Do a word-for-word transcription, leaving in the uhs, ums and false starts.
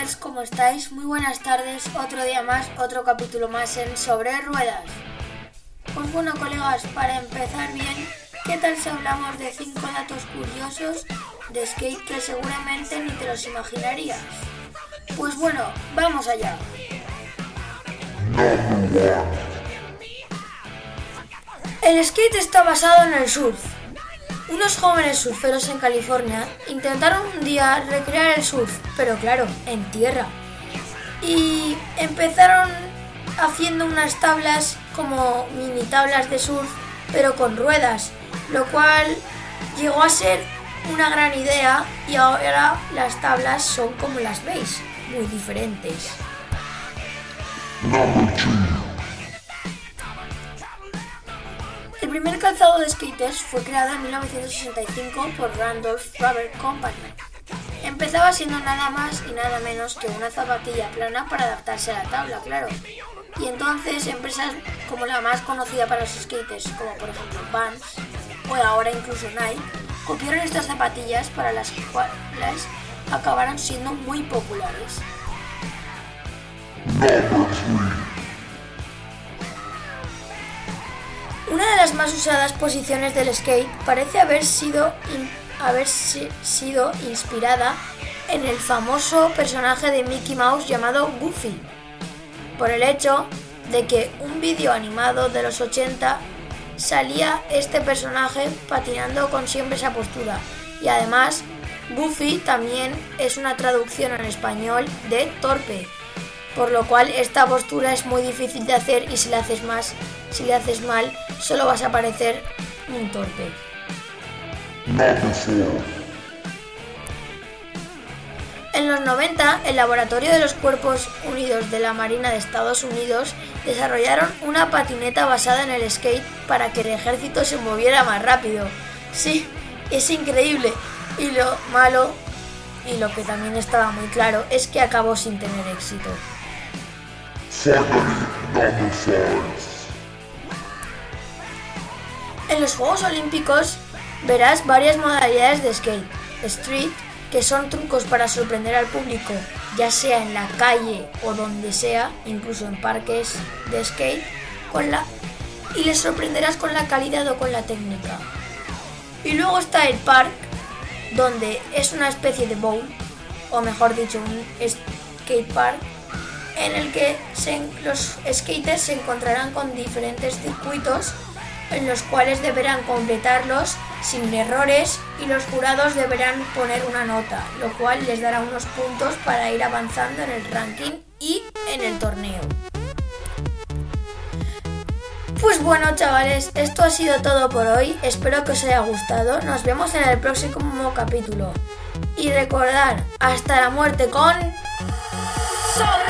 chavales, ¿cómo estáis? Muy buenas tardes, otro día más, otro capítulo más en Sobre Ruedas. Pues bueno, colegas, para empezar bien, ¿qué tal si hablamos de cinco datos curiosos de skate que seguramente ni te los imaginarías? Pues bueno, vamos allá. El skate está basado en el surf. Unos jóvenes surferos en California intentaron un día recrear el surf, pero claro, en tierra. Y empezaron haciendo unas tablas como mini tablas de surf, pero con ruedas, lo cual llegó a ser una gran idea y ahora las tablas son como las veis, muy diferentes. El primer calzado de skaters fue creado en mil novecientos sesenta y cinco por Randolph Rubber Company. Empezaba siendo nada más y nada menos que una zapatilla plana para adaptarse a la tabla, claro. Y entonces empresas como la más conocida para los skaters, como por ejemplo Vans o ahora incluso Nike, copiaron estas zapatillas para las cuales acabaron siendo muy populares. Una de las más usadas posiciones del skate parece haber sido, in, haber si, sido inspirada en el famoso personaje de Mickey Mouse llamado Goofy, por el hecho de que un vídeo animado de los ochenta salía este personaje patinando con siempre esa postura, y además Goofy también es una traducción en español de torpe, por lo cual esta postura es muy difícil de hacer y si la haces más, si le haces mal, solo vas a parecer un torpe. En los noventa, el Laboratorio de los Cuerpos Unidos de la Marina de Estados Unidos desarrollaron una patineta basada en el skate para que el ejército se moviera más rápido. Sí, es increíble. Y lo malo, y lo que también estaba muy claro, es que acabó sin tener éxito. En los Juegos Olímpicos verás varias modalidades de skate. Street, que son trucos para sorprender al público, ya sea en la calle o donde sea, incluso en parques de skate, con la... y les sorprenderás con la calidad o con la técnica. Y luego está el park, donde es una especie de bowl, o mejor dicho, un skate park, en el que se, los skaters se encontrarán con diferentes circuitos en los cuales deberán completarlos sin errores y los jurados deberán poner una nota, lo cual les dará unos puntos para ir avanzando en el ranking y en el torneo. Pues bueno, chavales, esto ha sido todo por hoy, espero que os haya gustado, nos vemos en el próximo capítulo y recordad, hasta la muerte con... ¡Sobre!